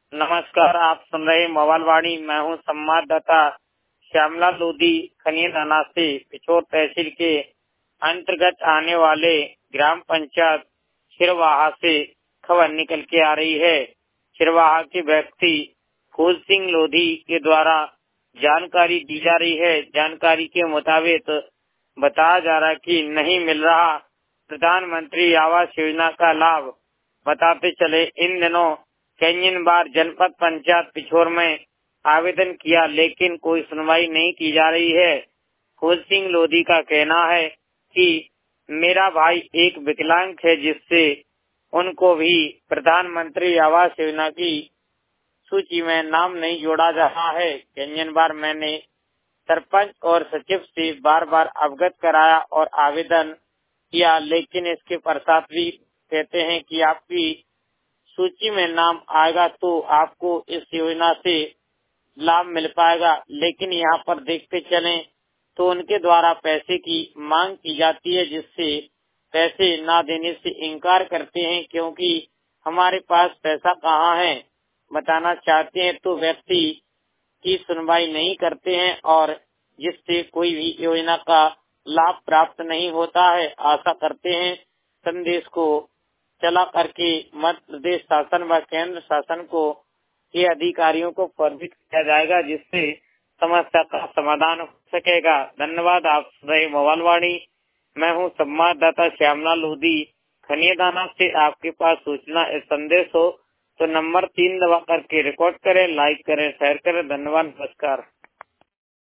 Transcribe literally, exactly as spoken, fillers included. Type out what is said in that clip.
नमस्कार, आप सुन रहे मोबाइल वाणी। मैं हूँ संवाददाता श्यामला लोधी खनियादाना से। पिछोर तहसील के अंतर्गत आने वाले ग्राम पंचायत छिरवाहा से खबर निकल के आ रही है। छिरवाहा के व्यक्ति फूल सिंह लोधी के द्वारा जानकारी दी जा रही है। जानकारी के मुताबिक बताया जा रहा है कि नहीं मिल रहा प्रधानमंत्री आवास योजना का लाभ। बताते चले, इन दिनों कई बार जनपद पंचायत पिछोर में आवेदन किया, लेकिन कोई सुनवाई नहीं की जा रही है। फूल सिंह लोधी का कहना है कि मेरा भाई एक विकलांग है, जिससे उनको भी प्रधानमंत्री आवास योजना की सूची में नाम नहीं जोड़ा जा रहा है। कई बार मैंने सरपंच और सचिव से बार बार अवगत कराया और आवेदन किया, लेकिन इसके पश्चात भी कहते हैं कि आपकी सूची में नाम आएगा तो आपको इस योजना से लाभ मिल पाएगा। लेकिन यहाँ पर देखते चलें तो उनके द्वारा पैसे की मांग की जाती है, जिससे पैसे ना देने से इनकार करते हैं, क्योंकि हमारे पास पैसा कहाँ है। बताना चाहते हैं तो व्यक्ति की सुनवाई नहीं करते हैं और जिससे कोई भी योजना का लाभ प्राप्त नहीं होता है। आशा करते हैं संदेश को चला करके मध्य प्रदेश शासन व केंद्र शासन को के अधिकारियों को फॉरवर्ड किया जाएगा, जिससे समस्या का समाधान हो सकेगा। धन्यवाद। आप सुन रहे मोबाइल वाणी। मैं हूँ संवाददाता श्यामला लोधी खनियादाना से। आपके पास सूचना संदेश हो तो नंबर तीन दबा करके रिकॉर्ड करें, लाइक करें, शेयर करें। धन्यवाद, नमस्कार।